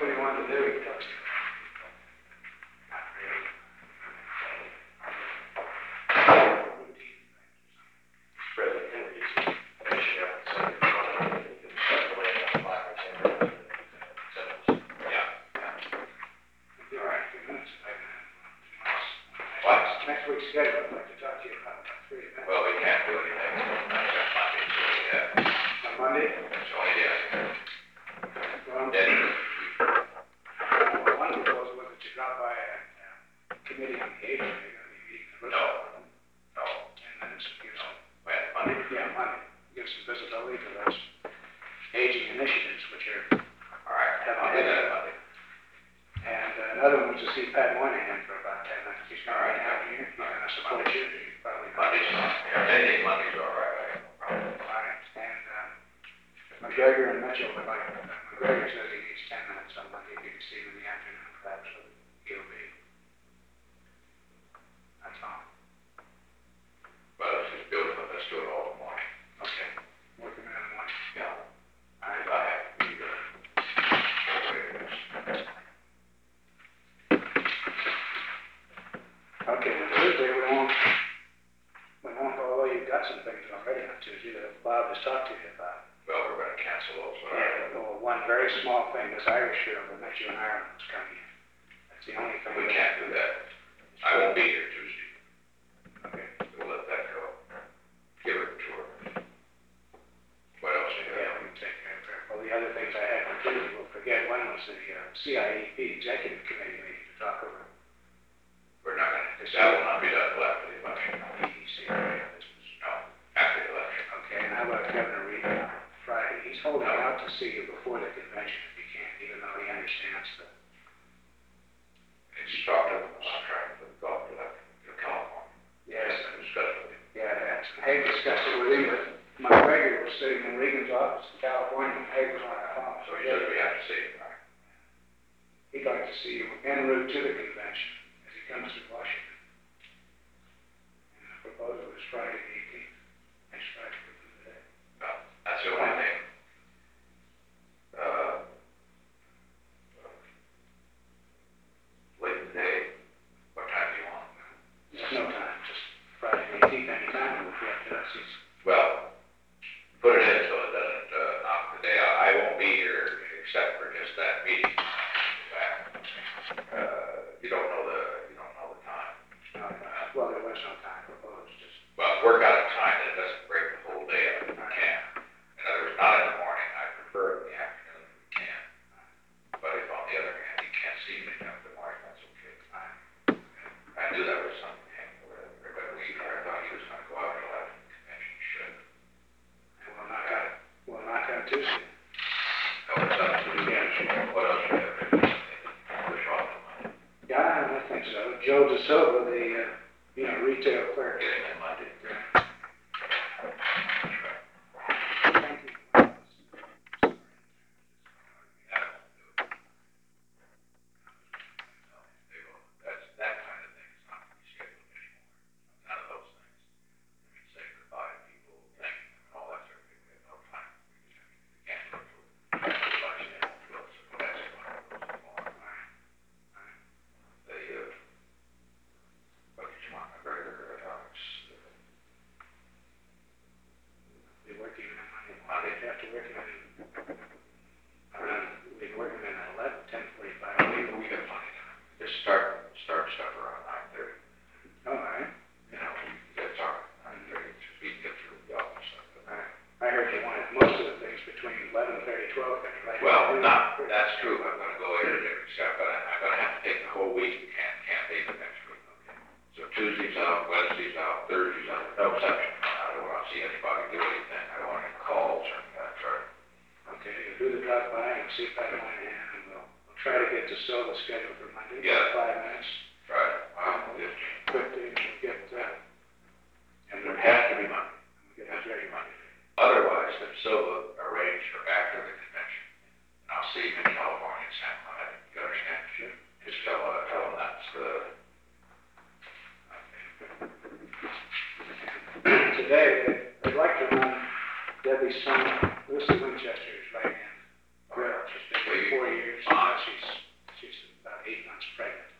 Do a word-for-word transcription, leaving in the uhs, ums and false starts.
What do you want to do? Spread the interviews. Finish it up. So you can delay it on five or ten minutes. Yeah. Yeah. All right. What? Next week's schedule, I'd like to talk to you about three events. Well, we can't do anything until next Monday, so we have, On Monday? it's the only day I can. Well, Then, uh, one proposal was that you drop by a uh, committee on the aging. You're going to be meeting the no, no, And then it's, you know, when, Monday? yeah, Monday. Give some visibility to those aging initiatives, which are, All right, I'll do that Monday. and uh, another one was to see Pat Moynihan for about ten minutes. He's All not right. right now here. He's going to support you. He's probably. Monday's fine. Yeah, anything Monday's all right, I have no problem. All right, and, um, McGregor and Mitchell would like, uh, McGregor says he needs ten minutes on Monday. If you can see him in the afternoon, perhaps he'll be. That's all. Well, it's just beautiful, let's do it all in the morning. Okay. Working in the morning. Yeah. All right. I have to be there. Okay, well, Tuesday we won't, we won't, although you've got some things already on Tuesday that Bob has talked to you about. Well, we're gonna cancel those, all Yeah, right? well, one very small thing, this Irish show that met you in Ireland is coming in. That's the only thing. We can't do that. I won't be here Tuesday. Okay. We'll let that go. Give it to her. What else you Yeah, got? we can take care of it. Well, the other things I had for Tuesday, we'll forget, one was the uh, C I E P Executive Committee meeting to talk over We're not gonna, that will not be done till after the election. E E C area business. No, after the election. Okay, and how about Governor Reed on Friday? He's holding out to see you before the convention if he can, even though he understands the. It's talked to the contract for the golf to to California. Yes. I discussed with him. Yeah, that's, Hague discussed it with him, but McGregor was sitting in Regan's office in California, and Hague was on the phone. So he says we have to see it, right? He'd like to see you en route to the convention as he comes to Washington. And the proposal is Friday the eighteenth, next Friday from today. Well, that's the only thing. Uh, late in the day, what time do you want? There's no time, just Friday the eighteenth, anytime, we'll be up to us. He's- Well, put it in so it doesn't, uh, knock the day out. I won't be here except for just that meeting. In fact, uh, you don't know the, you don't know the time. no, no, Well, there was no time proposed, just, Well, work out a time that doesn't break the whole day up if we can. In other words, not in the morning, I prefer it in the afternoon if we can. But if on the other hand, you can't see me in the morning, that's okay. I knew that was something, or whatever, but we, I thought he was gonna go out till after the convention should. and we'll knock out, we'll knock out Tuesday. Oh, it's up to you. Yeah. What else you have? Push off the money. Yeah, I think so. Joe DeSilva, the, uh, you know, retail clerk. Get him in Monday. Thank you. That's, that kind of thing is not gonna be scheduled anymore. None of those things. I mean, say goodbye to people, thank them, and all that sort of thing. We have no time. We just, we can't go to it. Everybody's in the field, so that's one of those anymore. They, uh, what did you want, a regular, uh, Be working on Monday. Monday. After working on, around, we've been working on eleven, ten forty-five. we, we got plenty of time. Just start, start stuff around nine thirty. All right. You know, we get started nine thirty, we can get through the office stuff. All right. I heard you wanted most of the things between eleven thirty, twelve thirty, right? Well, not, that's true, I'm gonna go in and every step, but I'm gonna have to take the whole week, can't, can't take the next week. So Tuesday's out, Wednesday's out, Thursday's out, no exception. I don't wanna see anybody do anything, I don't want any calls or anything, that's right. Okay, you'll do the drive by and see if I can find it, and we'll, we'll try to get to Silva scheduled for Monday. Yeah. Five minutes, Right, wow, fifteen. fifteen, we'll get, uh, And it has to be Monday. we'll get that ready Monday. Otherwise, if Silva arranged for after the convention, and I'll see him in California in San Clemente, you understand? Sure. Just tell, uh, tell him that's was pregnant.